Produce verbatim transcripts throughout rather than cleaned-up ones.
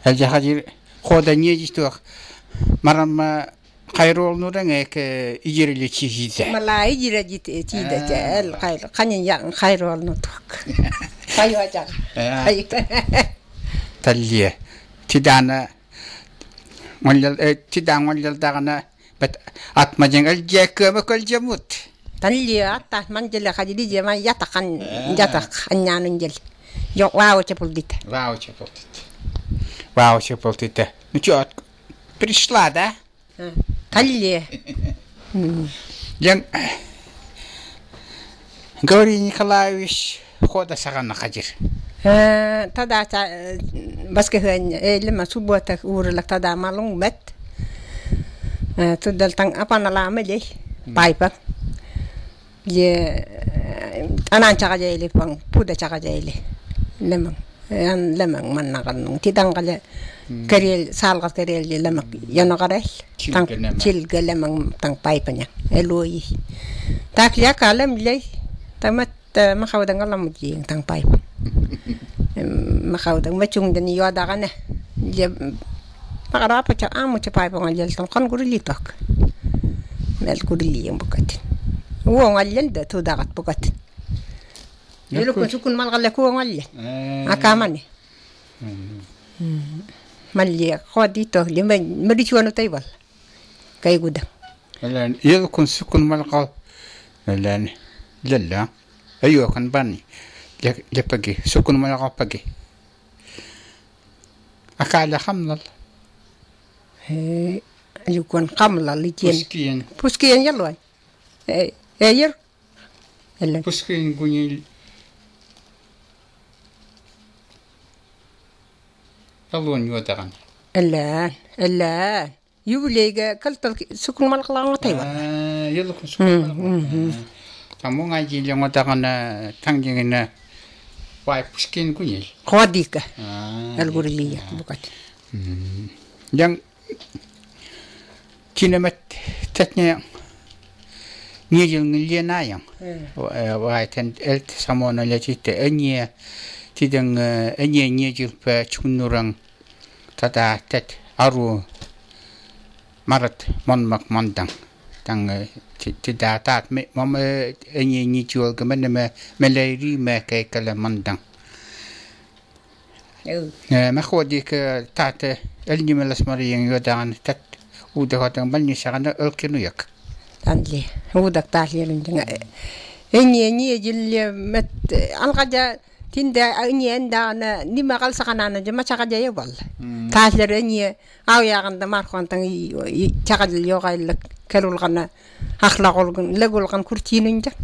Elce hacir koda niye ciddi maram kayrol nurenek icirili çizdi. Malay icire ciddi çizdi el kayr kanın yan kayrol nutuk. Kayacak. Kay. Talliye. Tidana Mollal tidan mollal dağına bet atmacın elce köme kölce mut. Talliye atta manjele hacidi jema yatakan yatak anyanın gel. Yok wow çapuldit. Wow çapultit. Wow çapultit. Ничего, пришла, да? Талия. Ян Григорий Николаевич хода сагана хажир. Э, тада та баскehen элема субота урлак тада малун мет. Э, тудал тан апана ламели пайпа. Ye anan chaga jeli pang puda chaga jeli. Lemang. An lemang mannagan tidang kale kerel salgas kerel lemak yanagarel tang cilga lemang tang paipanya eloi tak ya kalem lei tamat makawdang alam ji tang paip makawdang macung dan yoda kana je makarapa cha amu cha paip ngal tang kan gurili tak mel gurili yang bukat wo ngal da tu dagat bukat yelo ko sukun mal galle ko ngal akamani Malia khodito lima merichuano taibal kay gudang lan yel kun sukun malqa lan lalla ayo kan bani le pagi sukun malqa pagi akala khamnal eh ayukun khamla lijien puskiyen puskiyen yalwan eh ayer ella puskiyen gunyi Alun yodagan. Ella, ella. Yubulega kaltal sukun malqalang taywa. Ah, yelo kun sukun malqalang. Tamu ngaji yang yodagan tangjingina wai puskin kunyil. Khodika. Ah. Algurilia bukat. Yang kinamet tatnya ngijil ngilena yang. Wai tan el samona lejite enya tidang enya ngijil pa chunurang tata tet aru marat monmak mondang tang tida tat me mom enya ngijil gamen me meleri me kay kala mondang ما خوديك تاعت اللي من الاسمريين يودان تت ودهاتن بلني شغنا الكنويك عندي هو دك تعلي لنجنا اني اني جل مت القجا تندا اني عندنا نما قال سكنانا جما شقجا يبل تعلي اني او يا عند ما كنت شقج اليوغا لك كلو الغنا اخلاق لغول كان كرتين نجا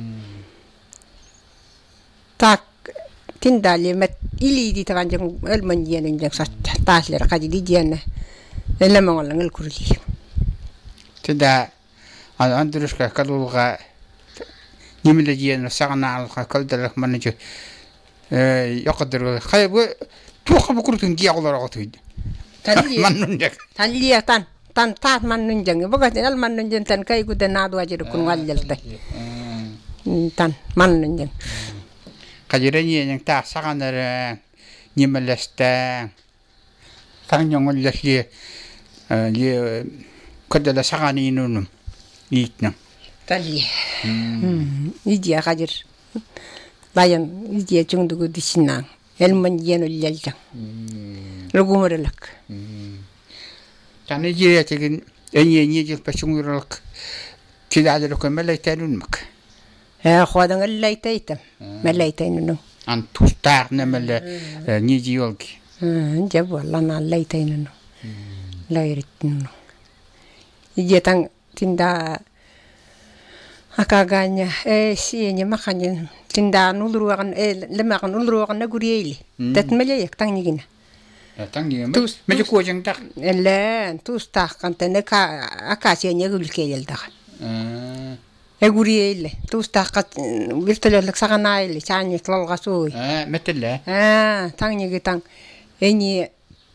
تاك تندالي مت إلي دي تغانجم المنجين نجم سات تاسل رقادي دي جينا إلا ما ولا نقول لي تدا أنا أندرس كالولغا يملا جينا ساقنا على كل دلك منجو يقدر خيب توقف بكرتون جي أقدر أقتوي من نجك تالي تان تان تات من نجك بقى تال من نجك تان كاي كده نادو أجر كون والجل تان من نجك kajirannya yang tak sangat ada nyemelesta tanyong ulah dia dia kedala sangat ini nunum itna tadi ini kajir bayan ini cung dugu di sini elman jeno lalja lagu merelak tani dia cikin ini ini jadi pasung merelak tidak ada lokal melai tanun mak eh khodang allai taitam malai tainunu an tustar namel niji yolki hmm jab walla na allai tainunu lairitnu ijetang tinda akaganya eh sinya makanya tinda nulruan eh lemakan nulruan nagurieli tat malayak tangnigina tangnigina meje ko jang tak la tustar kan tanaka akasia nyagulkeyel dakhan أقولي إله توستاقت قلت له لك سغناي اللي تاني طلع غسوي آه مثل لا آه تاني قتان إني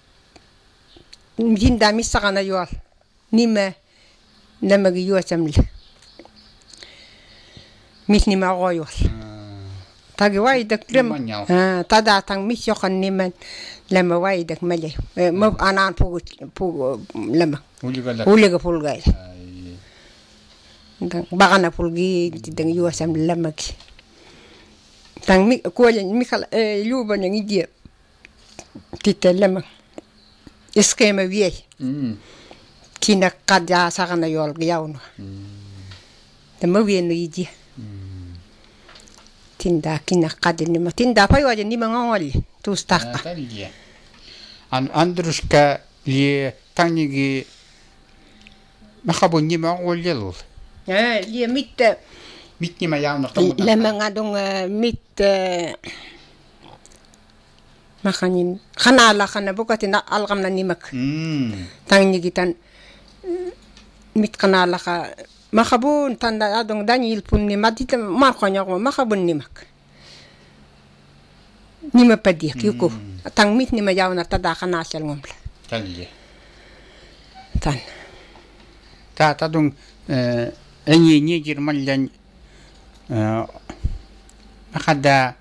مجين دامي سغنا يوال نيمة لما جيوا تمل مثل ما غايول tagi waidak lema tada tang mis yokan niman lema waidak male mo anan pu pu lema uliga pulgai dang bagana pulgi dang yuasam lema ki tang mi ko mi kala yuba ngi die titel lema iskema wiye kina kadja sagana yol yawno te ma wiye no yiji tinda kina kadni ma tinda pay waje ni ma ngol tu staka an andruska li tanigi ma khabo ni ma ngol yel eh li mit mit ni ma yawno lema ngadong mit ma khanin khana la khana bukati na algamna nimak tang ni gitan mit khana la kha ma khabun tanda adong daniel punni madita ma khanya ma khabun nimak nima padi kiko tang mit ni ma yawna tada khana sel ngom tan li tan ta ta dong enyi ni jir man lan ma khada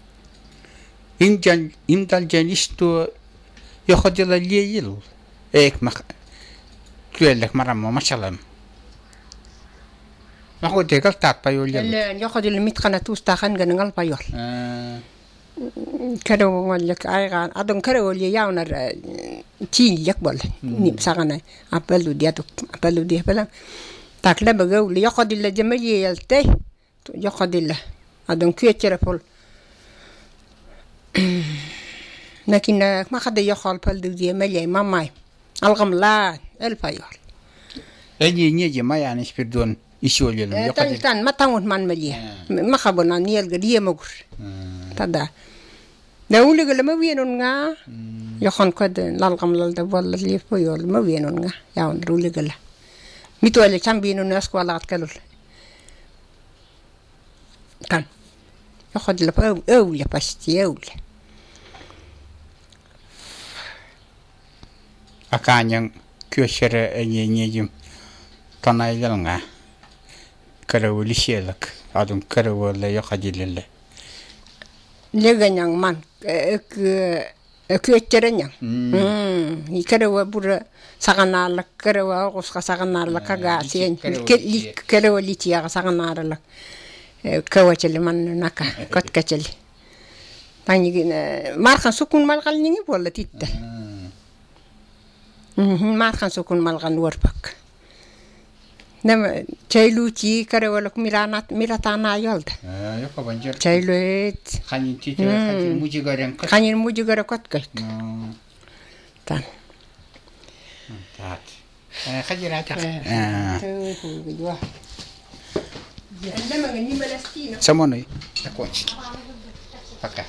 إنجل إنجل جالستو يأخذ الليل إيك مخ تقول لك مرة ما شلم ما هو تقول تات بيول لا يأخذ الميت خنا توستخن جنغال بيول كده وقال لك أيغان أدون كده ولي ياونا تيل يقبل نيم سخنا أبلو دياتو أبلو ديه بلا تاكله بقول يأخذ اللي جمالي يلتي يأخذ اللي أدون كيتشرا فول لكن ما خد يخال بالدودية ملي ما ماي الغملان الفيول أجي نيجي ما يعني سبيردون يشول يلهم تاني تان ما تاون من ملي ما خبرنا نيل قديه مغر تدا دولة قال ما وينون غا يخون كد لالغملال دبول اللي فيول ما وينون غا ياون رولي قال ميتولي كان بينو ناس كوالات كلول كان ياخد له أولى باستي أولى أكان كيشر ينيجم تنايلنا كرو لشيلك عدم كرو لا ياخد لله لغنيان مان كيشرنيان يكرو بور سغنا لك كرو غوس سغنا لك غاسين كرو ليتيا سغنا لك كواتشلي من نكا كت كتشلي تاني مارخن سكون مالغال نيجي ولا تيتا مارخن سكون مالغال وربك نما تشيلوتي كرولك ميلانات ميلاتانا يولد اه يوكا بنجر تشيلوت خاني تيتا خاني موجيغارن كت خاني موجيغار كت كت تان تات خجراتك اه عندما غني بلاستينا سموني تكوتش